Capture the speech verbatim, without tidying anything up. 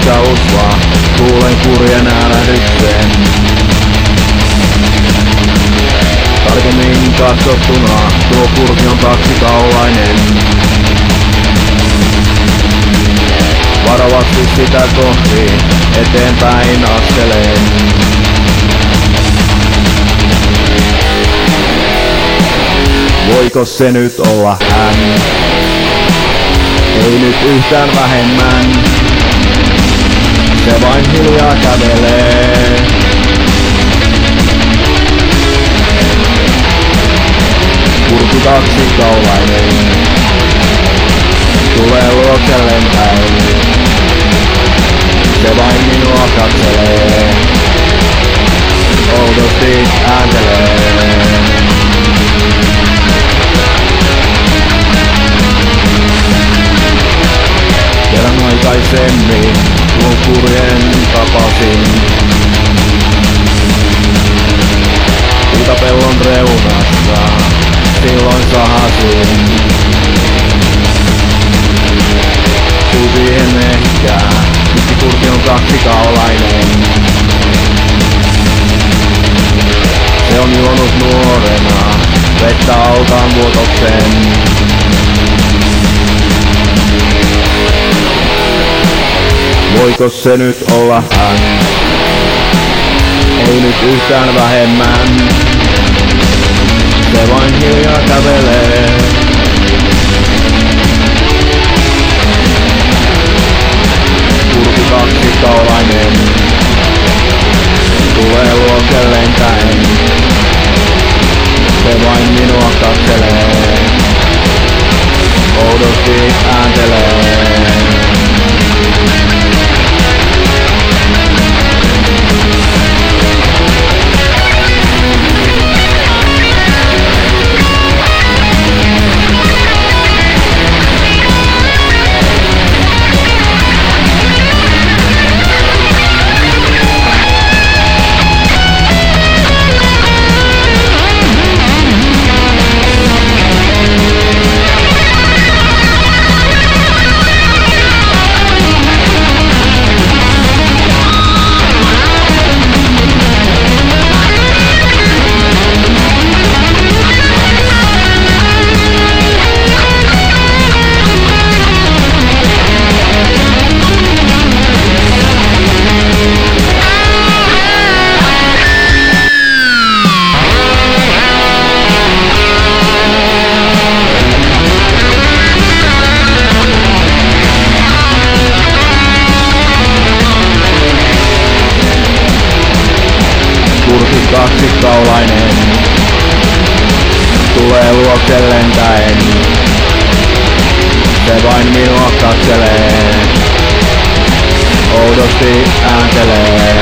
pitkä usva, kuulen kurjen äälähdyksen. Tarkemmin katsottuna tuo kurki on kaksikaulainen. Varovasti sitä kohti, eteenpäin askeleen. Voiko se nyt olla hän? Ei nyt yhtään vähemmän. Se vain hiljaa kävelee. Kurki kaksikaulainen tulee luokselleen päin. Se vain minua katselee. Oudosti ääntelee. Kerran aikaisemmin tuon kurjen tapasin. Kultapellon reunassa silloin sahasin. Syy siihen ehkä, miksi kurki on kaksikaulainen. Se on juonut nuorena vettä altaan vuotoksen. Voiko se nyt olla hän? Ei nyt yhtään vähemmän. Se vain hiljaa kävelee. Kurki kaksikaulainen tulee luokelleen päin. Se vain minua katselee. Oudosti ääntelee. Kurki kaksikaulainen tulee luokselleen päin. Se vain minua katselee. Oudosti ääntelee.